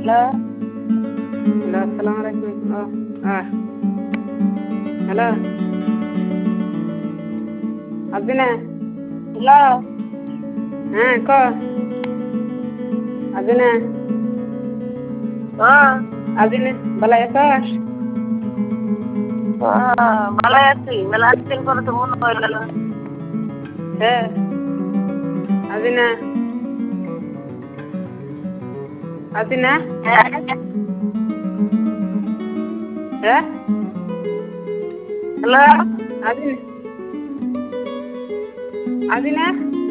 Hello hello, আসসালামু আলাইকুম। Hello, আসবি না? হ্যালো হ্যাঁ, আসবি না? হ্যাঁ আসবি না? ভালো আছিস? ভালো আছি। মেলা দিন পরে তো মনে হয়ে গেল। হ্যাঁ, আসবি না? আসবি না? হ্যাঁ হ্যাঁ, হ্যালো আসবি না? আসবি না?